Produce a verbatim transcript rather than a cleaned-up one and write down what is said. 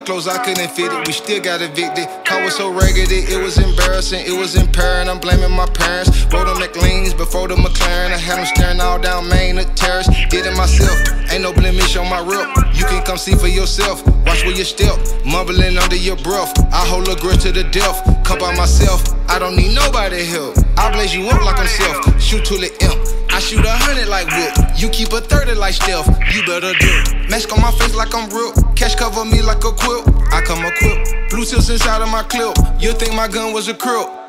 Clothes I couldn't fit it, we still got evicted. Car was so raggedy, it was embarrassing, it was impairing. I'm blaming my parents. Rode on McLean's before the McLaren. I had them staring all down Main, the terrace. Did it myself, ain't no blemish on my rip. You can come see for yourself, watch where you step. Mumbling under your breath, I hold a grudge to the death. Come by myself, I don't need nobody help. I blaze you up like I'm self, shoot till it imp. I shoot a hundred like Whip, you keep a thirty like Stealth. You better dip, mask on my face like I'm real. Cash cover me like a quilt, I come equipped. Blue tips inside of my clip, you'll think my gun was a krill.